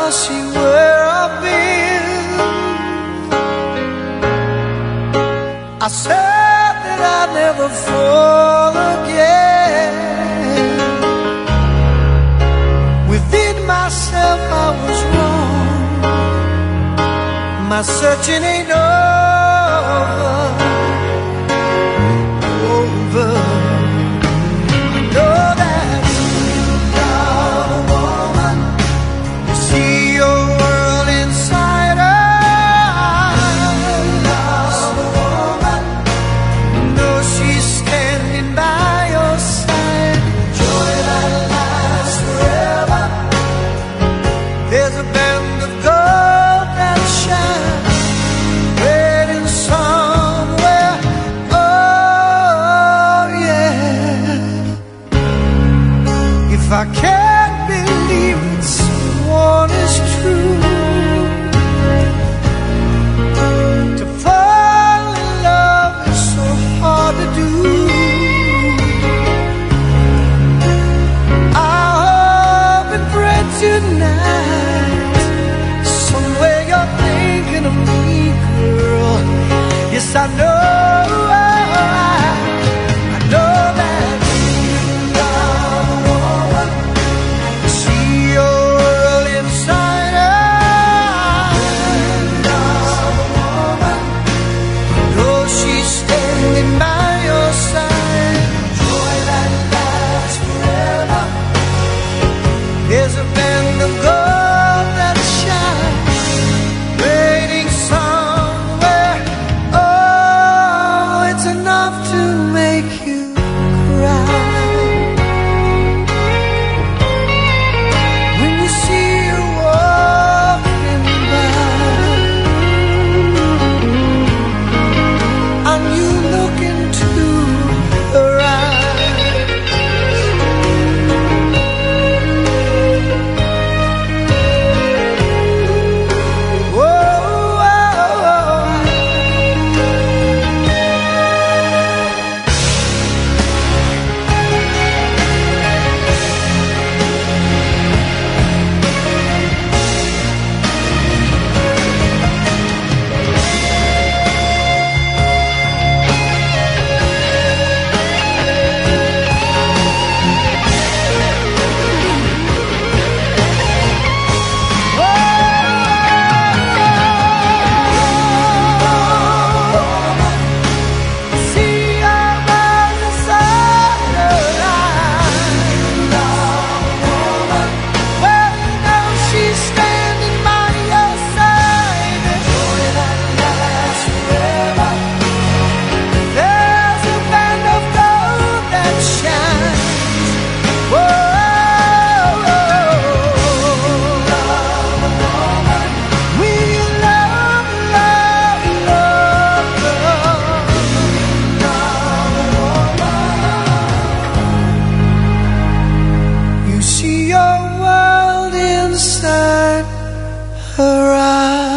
see where I've been. I said that I'd never fall again. Within myself I was wrong. My searching ain't over. There's a band of gold that shines, waiting somewhere. Oh yeah. If I can't believe that someone is true, to fall in love is so hard to do. I hope and pray tonight, somewhere you're thinking of me, girl. Yes, I know, I know that you are the woman. I see your world inside out. You are the woman. Though she's standing by your side, joy that lasts forever. There's a band of gold that shines, waiting somewhere. Oh, it's enough to make you cry when you see her walking by, and you look into her eyes. You see your world inside her eyes.